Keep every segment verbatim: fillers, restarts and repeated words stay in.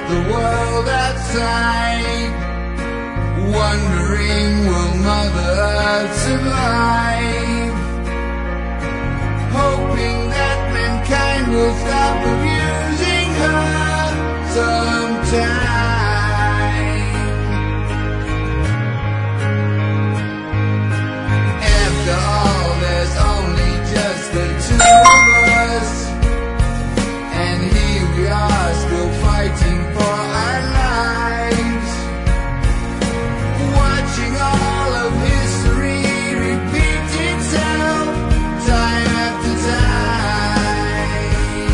the world outside, wondering will Mother Earth survive, hoping that mankind will stop abusing her sometime. After all, there's only just the two of us, and here we are still fighting for our lives, watching all of history repeat itself time after time.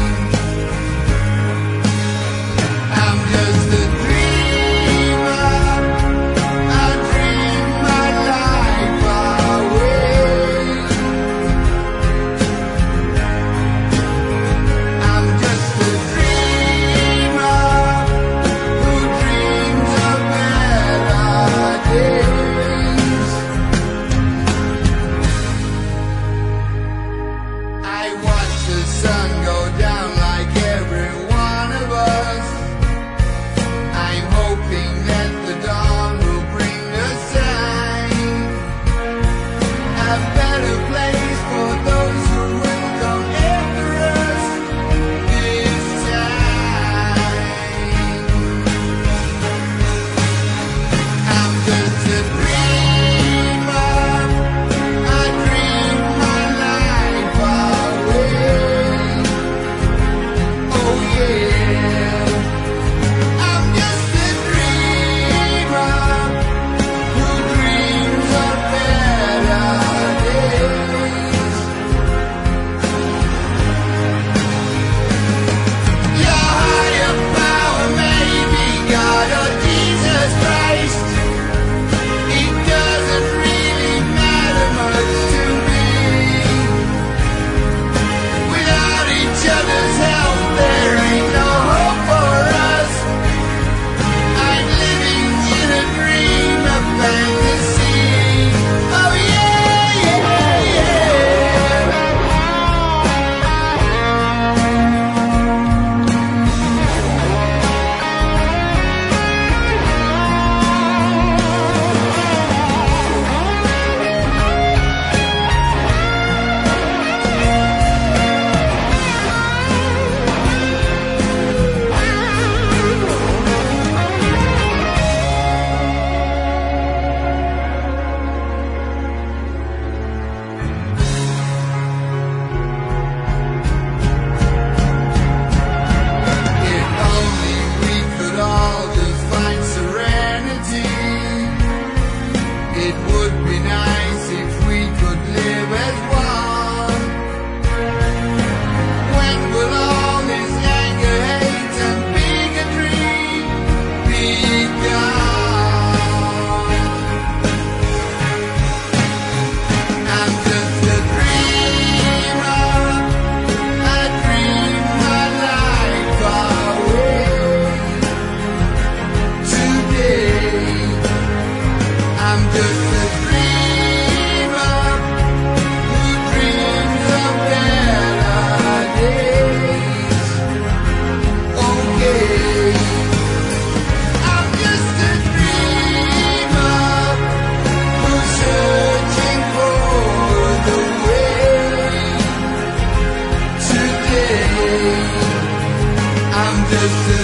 I'm just a dreamer, I dream my life away. I'm just a dreamer who dreams of better days. I watch the sun go down like every one of us. I'm hoping that the dawn will bring a sign, a better place for those who will come after us this time. I'm just a dreamer, I dream my life away. Oh yeah, I'm just a dreamer who dreams of better days. Your higher power may be God or Jesus Christ. It doesn't really matter much to me. Without each other's help, there ain't no hope for us. I'm living in a dream of fantasy. Oh yeah, yeah, yeah. If only we could all just find serenity, it would be nice if we could live as one. When will all this anger, hate, and bigotry be gone? I'm just a dreamer, I dream my life away. Today, I'm just a dreamer who dreams of better days. Okay, I'm just a dreamer who's searching for the way. Today, I'm just a